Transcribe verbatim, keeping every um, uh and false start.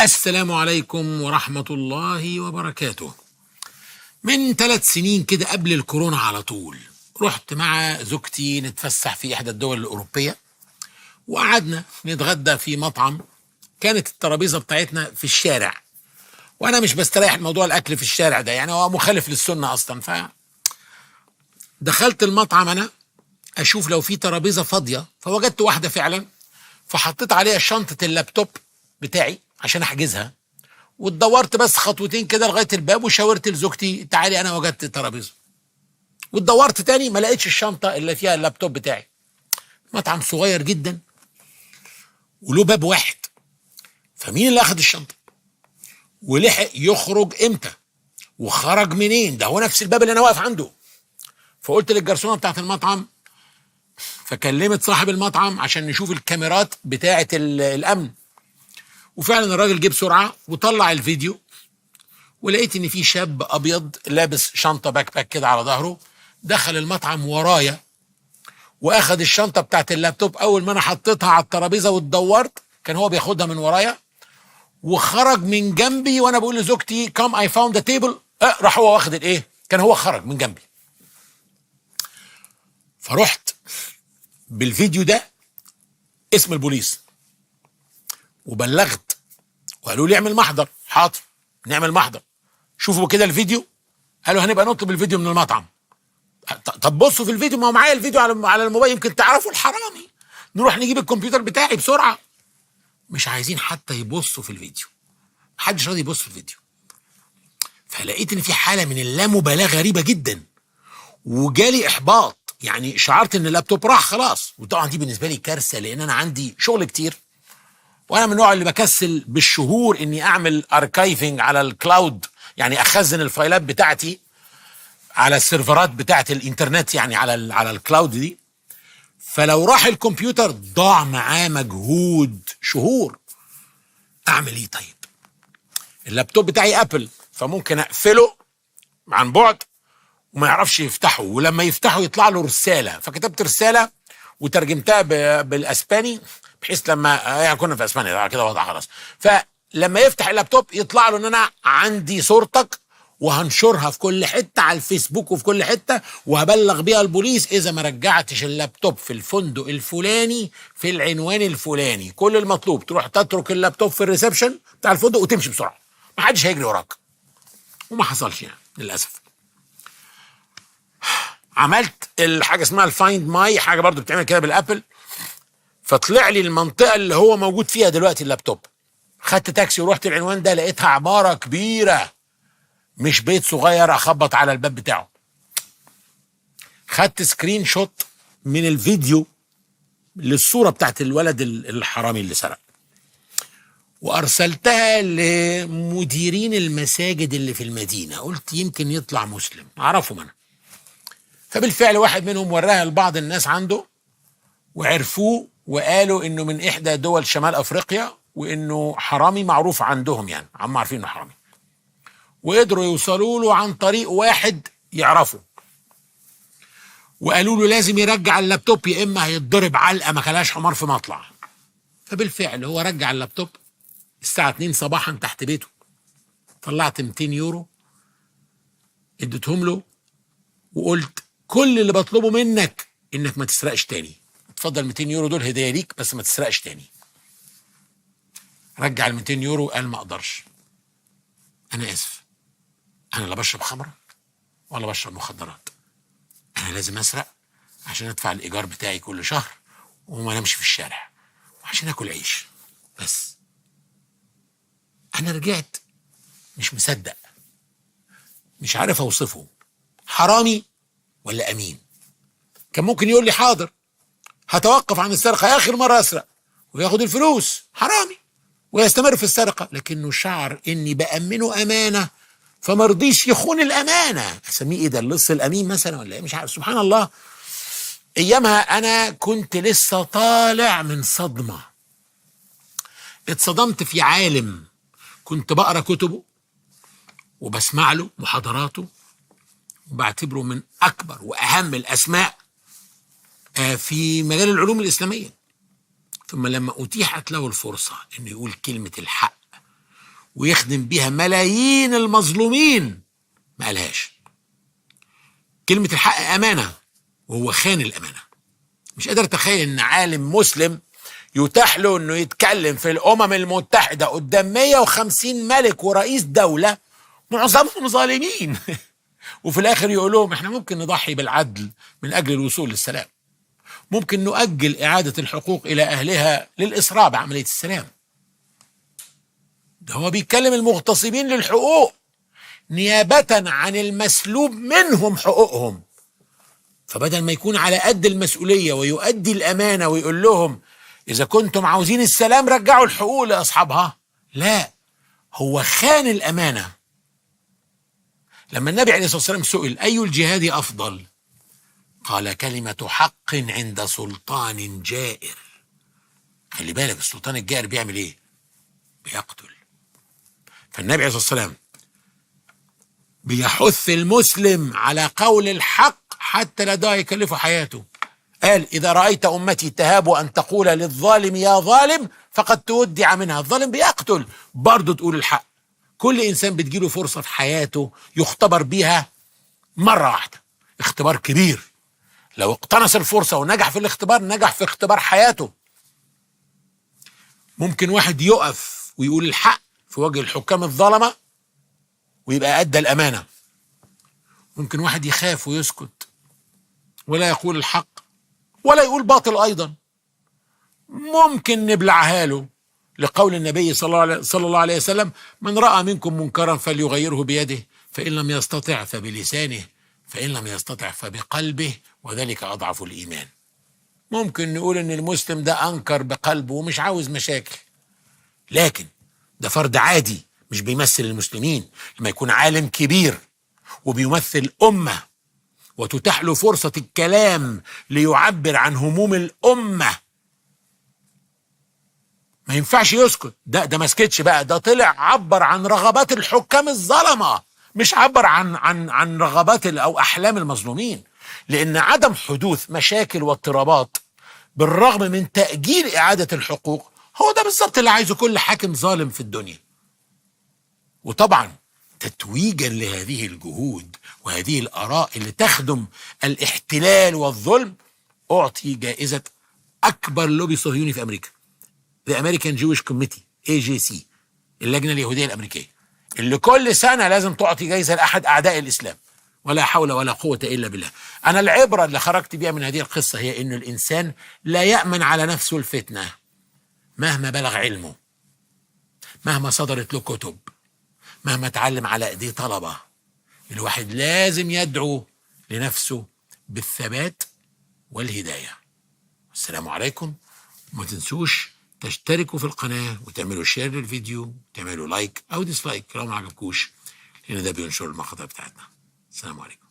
السلام عليكم ورحمة الله وبركاته. من ثلاث سنين كده قبل الكورونا على طول رحت مع زوجتي نتفسح في إحدى الدول الأوروبية، وقعدنا نتغدى في مطعم. كانت الترابيزة بتاعتنا في الشارع، وأنا مش بستريح الموضوع الأكل في الشارع ده، يعني هو مخالف للسنة أصلا. فدخلت المطعم أنا أشوف لو في ترابيزة فاضية، فوجدت واحدة فعلا، فحطيت عليها شنطة اللابتوب بتاعي عشان احجزها، واتدورت بس خطوتين كده لغايه الباب وشاورت لزوجتي تعالي انا وجدت ترابيزه، واتدورت تاني ما لقيتش الشنطه اللي فيها اللابتوب بتاعي. مطعم صغير جدا وله باب واحد، فمين اللي اخذ الشنطه ولحق يخرج امتى وخرج منين؟ ده هو نفس الباب اللي انا واقف عنده. فقلت للجرسونه بتاعت المطعم، فكلمت صاحب المطعم عشان نشوف الكاميرات بتاعه الامن، وفعلا الراجل جه بسرعه وطلع الفيديو، ولقيت ان في شاب ابيض لابس شنطه باك باك كده على ظهره دخل المطعم ورايا واخد الشنطه بتاعت اللابتوب. اول ما انا حطيتها على الترابيزه واتدورت كان هو بياخدها من ورايا، وخرج من جنبي وانا بقول لزوجتي كام اي فاوند ذا تيبل، راح هو واخد الايه، كان هو خرج من جنبي. فرحت بالفيديو ده اسم البوليس وبلغت، وقالوا لي اعمل محضر. حاضر نعمل محضر، شوفوا كده الفيديو. قالوا هنبقى نطلب الفيديو من المطعم. طب بصوا في الفيديو، ما هو معايا الفيديو على على الموبايل، يمكن تعرفوا الحرامي. نروح نجيب الكمبيوتر بتاعي بسرعه. مش عايزين حتى يبصوا في الفيديو، محدش راضي يبص في الفيديو. فلقيت ان في حاله من اللامبالاه غريبه جدا، وجالي احباط، يعني شعرت ان اللابتوب راح خلاص. وطبعا دي بالنسبه لي كارثه، لان انا عندي شغل كتير، وانا من النوع اللي بكسل بالشهور اني اعمل اركايفنج على الكلاود، يعني اخزن الفايلات بتاعتي على السيرفرات بتاعت الانترنت، يعني على على الكلاود دي. فلو راح الكمبيوتر ضاع معاه مجهود شهور. اعمل ايه طيب؟ اللابتوب بتاعي ابل، فممكن اقفله عن بعد وما يعرفش يفتحه، ولما يفتحه يطلع له رساله. فكتبت رساله وترجمتها بالاسباني، بحيث لما يعني كنا في اسبانيا كده وضع خلاص، فلما يفتح اللابتوب يطلع له ان انا عندي صورتك وهنشرها في كل حته على الفيسبوك وفي كل حته، وهبلغ بيها البوليس اذا ما رجعتش اللابتوب في الفندق الفلاني في العنوان الفلاني. كل المطلوب تروح تترك اللابتوب في الريسبشن بتاع الفندق وتمشي بسرعه، ما حدش هيجري وراك. وما حصلش يعني للاسف. عملت الحاجه اسمها الفايند ماي، حاجه برضو بتعمل كده بالابل، فطلع لي المنطقه اللي هو موجود فيها دلوقتي اللابتوب. خدت تاكسي ورحت العنوان ده، لقيتها عماره كبيره مش بيت صغير اخبط على الباب بتاعه. خدت سكرين شوت من الفيديو للصوره بتاعت الولد الحرامي اللي سرق، وارسلتها لمديرين المساجد اللي في المدينه، قلت يمكن يطلع مسلم اعرفهم انا. فبالفعل واحد منهم وراها لبعض الناس عنده، وعرفوه وقالوا انه من احدى دول شمال افريقيا، وانه حرامي معروف عندهم، يعني عم عارفين انه حرامي. وقدروا يوصلوا له عن طريق واحد يعرفه، وقالوا له لازم يرجع اللابتوب يا اما هيتضرب علقه ما كلاش حمار في مطلع. فبالفعل هو رجع اللابتوب الساعه اتنين صباحا تحت بيته. طلعت ميتين يورو اديتهم له، وقلت كل اللي بطلبه منك انك ما تسرقش تاني، اتفضل ميتين يورو دول هديه ليك، بس ما تسرقش تاني. رجع ال ميتين يورو، قال ما اقدرش، انا اسف، انا لا بشرب خمره ولا بشرب مخدرات، انا لازم اسرق عشان ادفع الايجار بتاعي كل شهر وما نمشي في الشارع وعشان اكل عيش بس. انا رجعت مش مصدق، مش عارف اوصفه، حرامي ولا امين. كان ممكن يقول لي حاضر هتوقف عن السرقه، اخر مره اسرق، وياخد الفلوس، حرامي ويستمر في السرقه. لكنه شعر اني بامنه امانه فما رضيش يخون الامانه. اسميه ايه ده، اللص الامين مثلا ولا ايه، مش عارف. سبحان الله. ايامها انا كنت لسه طالع من صدمه، اتصدمت في عالم كنت بقرا كتبه وبسمع له محاضراته وبعتبره من اكبر واهم الاسماء في مجال العلوم الاسلاميه. ثم لما اتيحت له الفرصه انه يقول كلمه الحق ويخدم بيها ملايين المظلومين ما قالهاش. كلمة الحق أمانة، وهو خان الأمانة. مش قادر أتخيل إن عالم مسلم يتاح له إنه يتكلم في الأمم المتحدة قدام مية وخمسين ملك ورئيس دولة معظمهم ظالمين وفي الآخر يقول لهم إحنا ممكن نضحي بالعدل من أجل الوصول للسلام، ممكن نؤجل إعادة الحقوق إلى أهلها للإسراع بعملية السلام. ده هو بيتكلم المغتصبين للحقوق نيابة عن المسلوب منهم حقوقهم. فبدل ما يكون على قد المسؤولية ويؤدي الأمانة ويقول لهم إذا كنتم عاوزين السلام رجعوا الحقوق لأصحابها، لا، هو خان الأمانة. لما النبي عليه الصلاة والسلام سئل أي الجهاد أفضل، قال كلمة حق عند سلطان جائر. خلي بالك السلطان الجائر بيعمل إيه؟ بيقتل. فالنبي عليه الصلاة والسلام بيحث المسلم على قول الحق حتى لا داعي يكلفه حياته. قال إذا رأيت أمتي تهاب أن تقول للظالم يا ظالم فقد تودع منها. الظالم بيقتل، برضه تقول الحق. كل إنسان بتجيله فرصة في حياته يختبر بيها مرة واحدة، اختبار كبير. لو اقتنص الفرصة ونجح في الاختبار نجح في اختبار حياته. ممكن واحد يقف ويقول الحق في وجه الحكام الظلمة ويبقى أدى الأمانة. ممكن واحد يخاف ويسكت ولا يقول الحق ولا يقول باطل أيضا. ممكن نبلعها له لقول النبي صلى الله عليه وسلم من رأى منكم منكرا فليغيره بيده فإن لم يستطع فبلسانه فإن لم يستطع فبقلبه وذلك أضعف الإيمان. ممكن نقول إن المسلم ده أنكر بقلبه ومش عاوز مشاكل، لكن ده فرد عادي مش بيمثل المسلمين. لما يكون عالم كبير وبيمثل أمة وتتاح له فرصة الكلام ليعبر عن هموم الأمة ما ينفعش يسكت. ده ده ما سكتش بقى، ده طلع عبر عن رغبات الحكام الظلمة، مش عبر عن عن عن رغبات أو أحلام المظلومين. لأن عدم حدوث مشاكل واضطرابات بالرغم من تأجيل إعادة الحقوق هو ده بالظبط اللي عايزه كل حاكم ظالم في الدنيا. وطبعا تتويجا لهذه الجهود وهذه الآراء اللي تخدم الاحتلال والظلم أعطي جائزة أكبر لوبي صهيوني في أمريكا، The American Jewish Committee إيه جي سي، اللجنة اليهودية الأمريكية، اللي كل سنة لازم تعطي جائزة لأحد أعداء الإسلام. ولا حول ولا قوة إلا بالله. أنا العبرة اللي خرجت بيها من هذه القصة هي إن الإنسان لا يأمن على نفسه الفتنة مهما بلغ علمه، مهما صدرت له كتب، مهما اتعلم على ايديه طلبة. الواحد لازم يدعو لنفسه بالثبات والهداية. السلام عليكم. وما تنسوش تشتركوا في القناة وتعملوا شير للفيديو وتعملوا لايك او ديسلايك لو ما عجبكوش، لان ده بينشر المقاطع بتاعتنا. السلام عليكم.